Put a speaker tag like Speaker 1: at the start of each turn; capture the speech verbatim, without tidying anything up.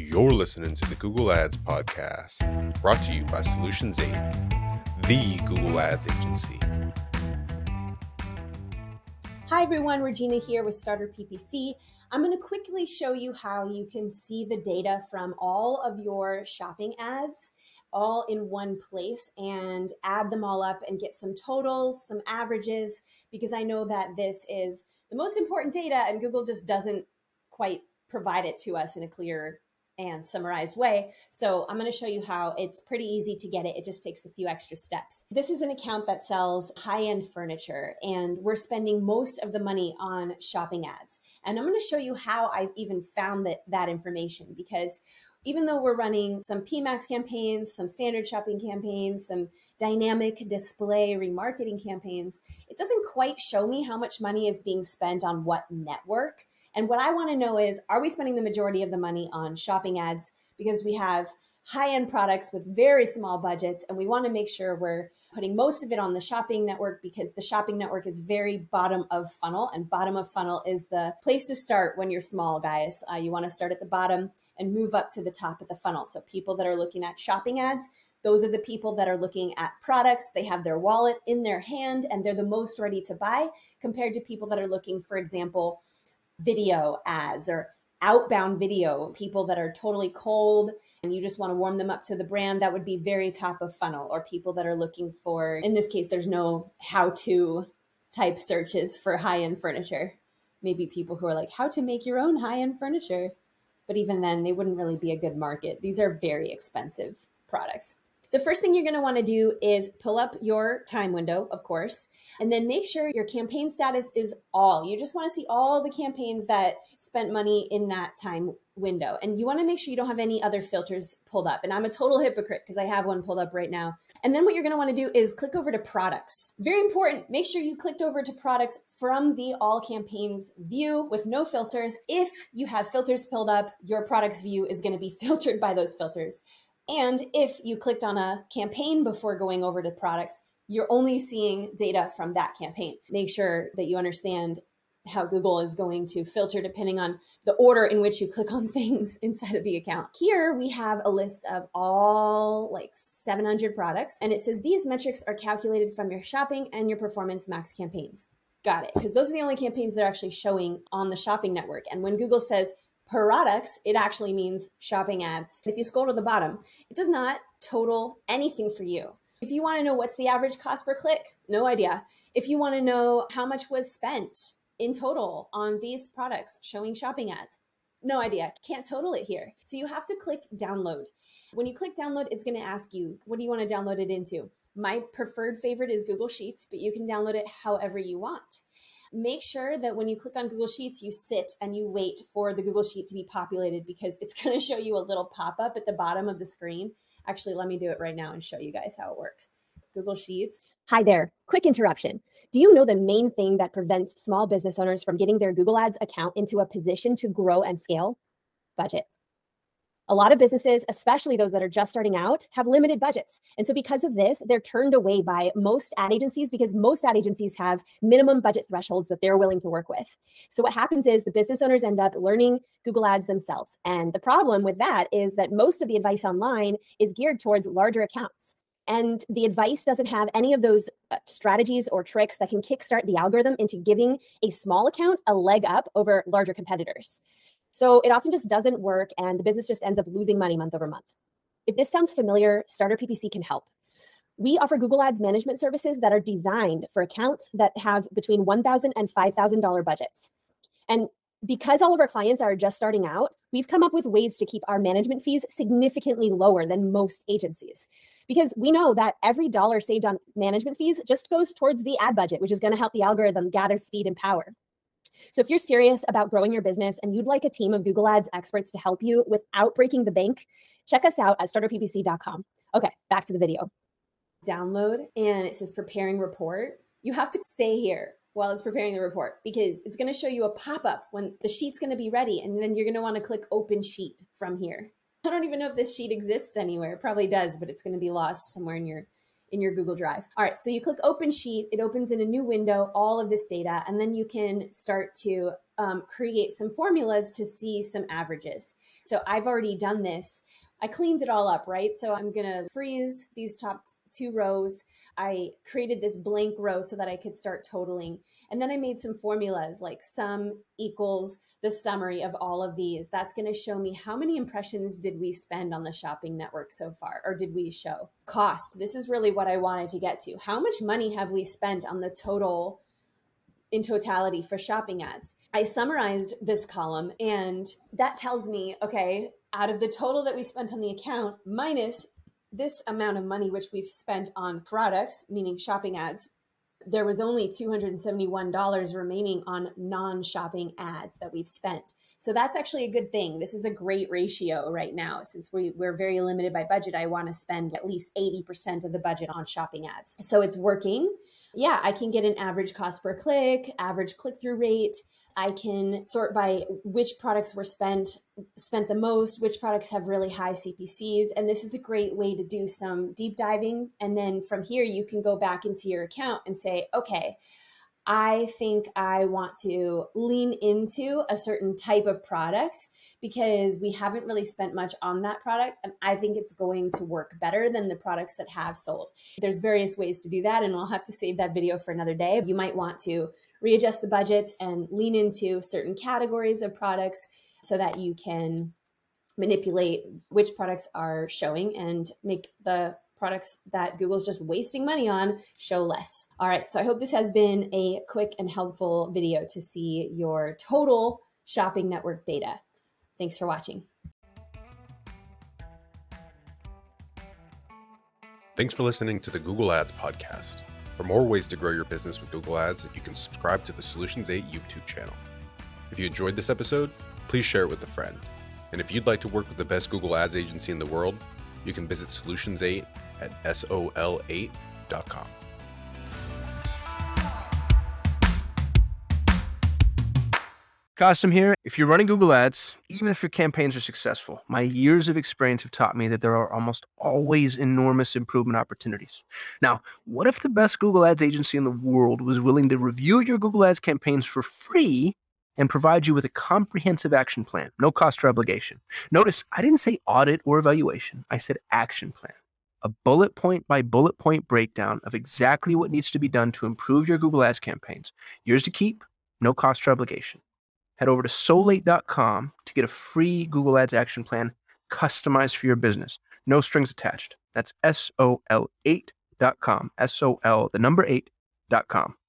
Speaker 1: You're listening to the Google Ads Podcast, brought to you by Solutions eight, the Google Ads agency.
Speaker 2: Hi everyone, Regina here with Starter P P C. I'm going to quickly show you how you can see the data from all of your shopping ads all in one place and add them all up and get some totals, some averages, because I know that this is the most important data and Google just doesn't quite provide it to us in a clear and summarized way. So I'm going to show you how it's pretty easy to get it. It just takes a few extra steps. This is an account that sells high-end furniture, and we're spending most of the money on shopping ads. And I'm going to show you how I even found that, that information, because even though we're running some P MAX campaigns, some standard shopping campaigns, some dynamic display remarketing campaigns, it doesn't quite show me how much money is being spent on what network. And what I want to know is, are we spending the majority of the money on shopping ads because we have high-end products with very small budgets, and we want to make sure we're putting most of it on the shopping network because the shopping network is very bottom of funnel, and bottom of funnel is the place to start when you're small, guys. Uh, you want to start at the bottom and move up to the top of the funnel. So people that are looking at shopping ads, those are the people that are looking at products. They have their wallet in their hand and they're the most ready to buy, compared to people that are looking, for example, video ads or outbound video, people that are totally cold and you just want to warm them up to the brand. That would be very top of funnel. Or people that are looking for, in this case, there's no how-to type searches for high-end furniture. Maybe people who are like, how to make your own high-end furniture. But even then, they wouldn't really be a good market. These are very expensive products. The first thing you're going to want to do is pull up your time window, of course, and then make sure your campaign status is all. You just want to see all the campaigns that spent money in that time window. And you want to make sure you don't have any other filters pulled up. And I'm a total hypocrite because I have one pulled up right now. And then what you're going to want to do is click over to products. Very important. Make sure you clicked over to products from the all campaigns view with no filters. If you have filters pulled up, your products view is going to be filtered by those filters. And if you clicked on a campaign before going over to products, you're only seeing data from that campaign. Make sure that you understand how Google is going to filter depending on the order in which you click on things inside of the account. Here we have a list of all like seven hundred products, and it says these metrics are calculated from your shopping and your performance max campaigns. Got it, because those are the only campaigns that are actually showing on the shopping network. And when Google says products, it actually means shopping ads. If you scroll to the bottom, it does not total anything for you. If you want to know what's the average cost per click, no idea. If you want to know how much was spent in total on these products showing shopping ads, no idea. Can't total it here. So you have to click download. When you click download, it's going to ask you, what do you want to download it into? My preferred favorite is Google Sheets, but you can download it however you want. Make sure that when you click on Google Sheets, you sit and you wait for the Google Sheet to be populated, because it's going to show you a little pop-up at the bottom of the screen. Actually, let me do it right now and show you guys how it works. Google Sheets. Hi there. Quick interruption. Do you know the main thing that prevents small business owners from getting their Google Ads account into a position to grow and scale? Budget. A lot of businesses, especially those that are just starting out, have limited budgets. And so because of this, they're turned away by most ad agencies because most ad agencies have minimum budget thresholds that they're willing to work with. So what happens is the business owners end up learning Google Ads themselves. And the problem with that is that most of the advice online is geared towards larger accounts. And the advice doesn't have any of those uh, strategies or tricks that can kickstart the algorithm into giving a small account a leg up over larger competitors. So it often just doesn't work, and the business just ends up losing money month over month. If this sounds familiar, Starter P P C can help. We offer Google Ads management services that are designed for accounts that have between one thousand dollars and five thousand dollars budgets. And because all of our clients are just starting out, we've come up with ways to keep our management fees significantly lower than most agencies. Because we know that every dollar saved on management fees just goes towards the ad budget, which is going to help the algorithm gather speed and power. So if you're serious about growing your business and you'd like a team of Google Ads experts to help you without breaking the bank, check us out at starter p p c dot com. Okay, back to the video. Download, and it says preparing report. You have to stay here while it's preparing the report because it's going to show you a pop-up when the sheet's going to be ready, and then you're going to want to click open sheet from here. I don't even know if this sheet exists anywhere. It probably does, but it's going to be lost somewhere in your in your Google Drive. All right, so you click Open Sheet, it opens in a new window, all of this data, and then you can start to um, create some formulas to see some averages. So I've already done this. I cleaned it all up, right? So I'm going to freeze these top two rows. I created this blank row so that I could start totaling. And then I made some formulas like sum equals the summary of all of these. That's going to show me how many impressions did we spend on the shopping network so far, or did we show? Cost. This is really what I wanted to get to. How much money have we spent on the total in totality for shopping ads? I summarized this column, and that tells me, okay, out of the total that we spent on the account minus this amount of money which we've spent on products, meaning shopping ads, there was only two hundred seventy-one dollars remaining on non-shopping ads that we've spent. So that's actually a good thing. This is a great ratio right now. Since we, we're very limited by budget, I want to spend at least eighty percent of the budget on shopping ads. So it's working. Yeah, I can get an average cost per click, average click-through rate. I can sort by which products were spent spent the most, which products have really high C P Cs. And this is a great way to do some deep diving. And then from here, you can go back into your account and say, okay, I think I want to lean into a certain type of product because we haven't really spent much on that product. And I think it's going to work better than the products that have sold. There's various ways to do that, and I'll have to save that video for another day. You might want to readjust the budgets and lean into certain categories of products so that you can manipulate which products are showing and make the products that Google's just wasting money on show less. All right, so I hope this has been a quick and helpful video to see your total shopping network data. Thanks for watching.
Speaker 1: Thanks for listening to the Google Ads podcast. For more ways to grow your business with Google Ads, you can subscribe to the Solutions eight YouTube channel. If you enjoyed this episode, please share it with a friend. And if you'd like to work with the best Google Ads agency in the world, you can visit Solutions eight at S O L eight dot com.
Speaker 3: Costum here. If you're running Google Ads, even if your campaigns are successful, my years of experience have taught me that there are almost always enormous improvement opportunities. Now, what if the best Google Ads agency in the world was willing to review your Google Ads campaigns for free and provide you with a comprehensive action plan, no cost or obligation? Notice, I didn't say audit or evaluation. I said action plan. A bullet point by bullet point breakdown of exactly what needs to be done to improve your Google Ads campaigns. Yours to keep, no cost or obligation. Head over to solate dot com to get a free Google Ads action plan customized for your business. No strings attached. That's S O L eight dot com. S O L, the number eight dot com.